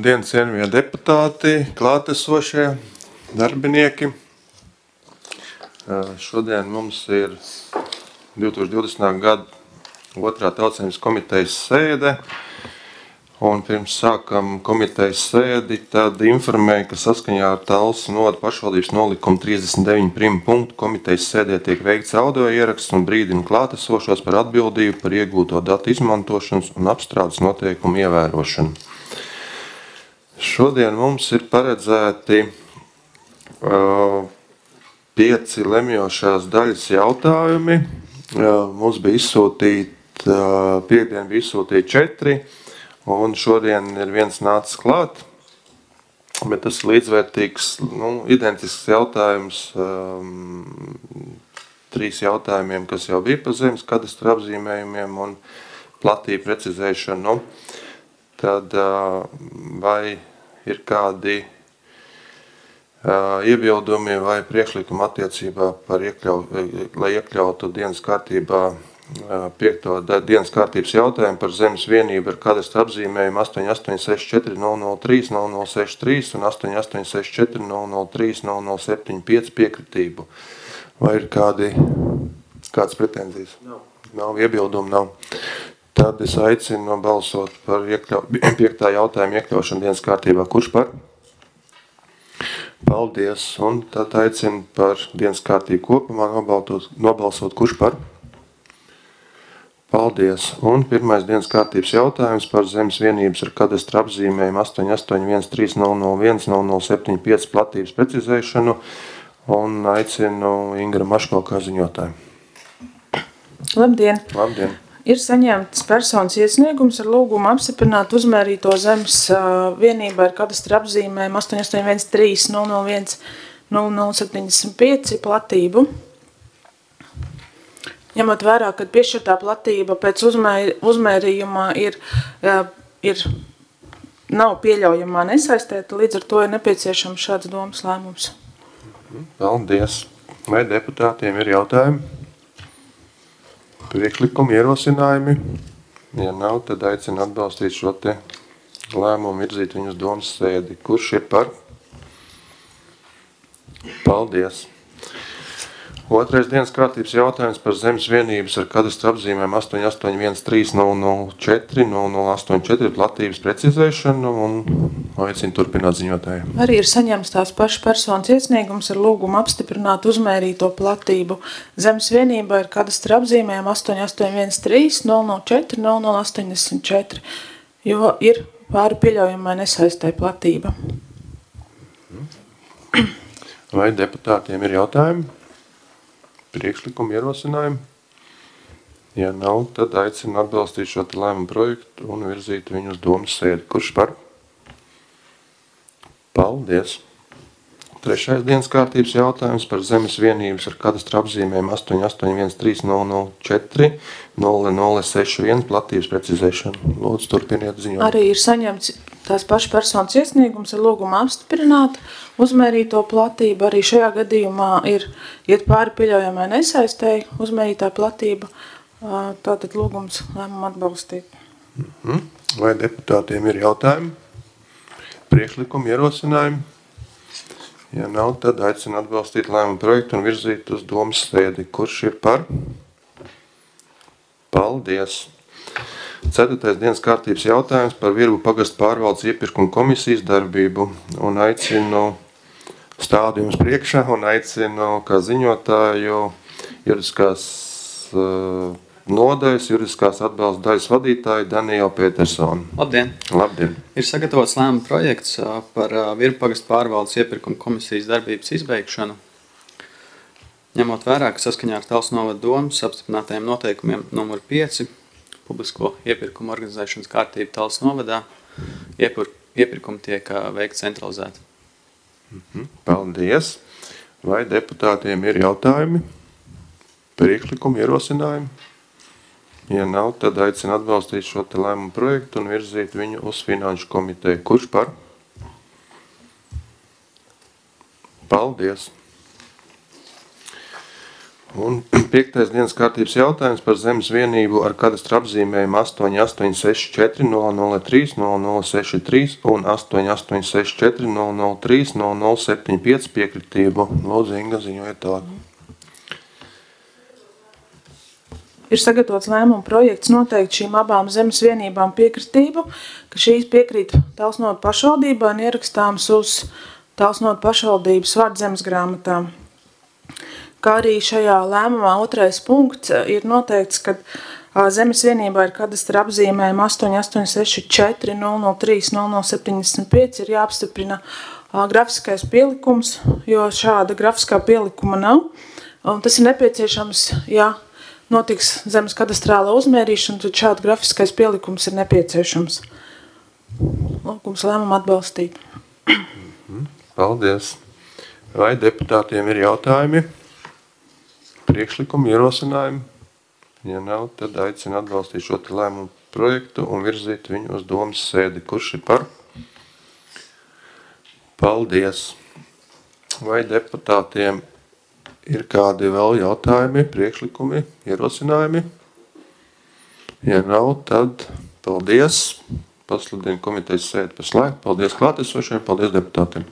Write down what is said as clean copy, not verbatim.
Labdien, cienījamie deputāti, klātesošie darbinieki. Šodien mums ir 2020. gada 2. Tautsaimnes komitejas sēde. Un pirms sākam komitejas sēdi, tad informēju, ka saskaņā ar Talsu novada pašvaldības nolikumu 39 prima punktu komitejas sēdē tiek veikts audio ieraksts un brīdina klātesošos par atbildību par iegūto datu izmantošanas un apstrādes noteikumu ievērošanu. Šodien mums ir paredzēti 5 lemjošās daļas jautājumi. Mums bija piekdien bija izsūtīti 4. Un šodien ir viens nācis klāt, bet tas ir līdzvērtīgs, identisks jautājums 3 jautājumiem, kas jau bija par zemes kadastra apzīmējumiem un platību precizēšanu. Tad vai ir kādi iebildumi vai priekšlikumi attiecībā par lai iekļautu dienas kārtībā 5. dienas kārtības jautājumu par zemes vienību ar kadastra apzīmējumu 8864 003 0063 un 8864 003 0075 piekritību. Vai ir kādas pretenzijas? Nav iebildumu, nav. Tad es aicinu balsot par 5. jautājumu iekļaušanu dienas kārtībā. Kurš par? Paldies. Un tad aicinu par dienas kārtību kopumā nobalsot. Kurš par? Paldies. Un pirmais dienas kārtības jautājums par zemes vienības ar kadastra apzīmējumu 8813 001 0075 platības precizēšanu un aicinu Ingru Maško kā ziņotāju. Labdien! Labdien! Ir saņemts personas iesniegums ar lūgumu apstiprināt uzmērīto zemes vienību ar kadastra apzīmējumu 8813 001 0075 platību. Ņemot vērā, ka piešķirtā platība pēc uzmērījumā nav pieļaujamā nesaistēta, līdz ar to ir nepieciešams šāds domas lēmums. Paldies. Vai deputātiem ir jautājumi? Priekšlikumi, ierosinājumi? Ja nav, tad aicinu atbalstīt šo te lēmumu, virzīt viņus domas sēdi. Kurš ir par? Paldies. Otrais dienas kārtības jautājums par zemes vienības ar kadastra apzīmēm 8813 004 0084 platības precizēšanu un aicinu turpināt ziņotāju. Arī ir saņemts tās pašas personas iesniegums ar lūgumu apstiprināt uzmērīto platību zemes vienībā ar kadastra apzīmēm 8813 004 0084, jo ir pāri pieļaujamai nesaistai platība. Vai deputātiem ir jautājumi? Priekšlikumu, ierosinājumi? Ja nav, tad aicinu atbalstīt šo lēmumu projektu un virzīt viņu uz domas sēdi. Kurš par? Paldies! Trešais dienas kārtības jautājums par zemes vienības ar kadastra apzīmējumu 8813 004 0061 platības precizēšanu. Lūdzu, turpiniet ziņot. Arī ir saņemts tās pašas personas iesniegums ar lūgumu apstiprināt uzmērīto platību. Arī šajā gadījumā iet pāri pieļaujamai nesaistēji uzmērītā platība. Tātad lūgums lēmumu atbalstīt. Vai deputātiem ir jautājumi? Priekšlikumi, ierosinājumi? Ja nav, tad aicinu atbalstīt lēmumu projektu un virzīt uz domas sēdi. Kurš ir par? Paldies! 4. dienas kārtības jautājums par Virbu pagasta pārvaldes iepirkuma komisijas darbību un aicinu stādu jums priekšā un aicinu kā ziņotāju juridiskās nodaļas, juridiskās atbalsta daļas vadītāju Danielu Petersonu. Labdien! Labdien! Ir sagatavots lēmuma projekts par Virbu pagasta pārvaldes iepirkuma komisijas darbības izbeigšanu. Ņemot vērā, ka saskaņā ar Talsu novada domas apstiprinātajiem noteikumiem numur 5 publisko iepirkumu organizēšanas kārtību Talsu novadā, iepirkumi tiek veikti centralizēti. Paldies! Vai deputātiem ir jautājumi? Priekšlikumi, ierosinājumi? Ja nav, tad aicinu atbalstīt šo lēmumu projektu un virzīt viņu uz finanšu komiteju. Kurš par? Paldies! Un 5. dienas kārtības jautājums par zemes vienību ar kadastra apzīmējumu 8864 003 0063 un 8864 003 0075 piekritību. Lūdzu, Inga, ziņojiet tālāk. Ir sagatavots lēmuma projekts noteikt šīm abām zemes vienībām piekritību, ka šīs piekrīt Talsnotu pašvaldībā un ierakstāms uz Talsnotu pašvaldības vardzemes grāmatām. Kā arī šajā lēmumā 2. punkts ir noteikts, ka zemes vienībā ir kadastra apzīmējuma 8864 003 0075 ir jāapstiprina grafiskais pielikums, jo šāda grafiskā pielikuma nav. Un tas ir nepieciešams, ja notiks zemes kadastrāla uzmērīšana, tad šāda grafiskais pielikums ir nepieciešams. Lūgums lēmumu atbalstīt. Paldies. Vai deputātiem ir jautājumi? Priekšlikumi, ierosinājumi? Ja nav, tad aicinu atbalstīt šo lēmumu projektu un virzīt viņu uz domas sēdi. Kurš ir par? Paldies. Vai deputātiem ir kādi vēl jautājumi, priekšlikumi, ierosinājumi? Ja nav, tad paldies. Pasludinu komitejas sēdi par slēgtu. Paldies klātesošiem, paldies deputātiem.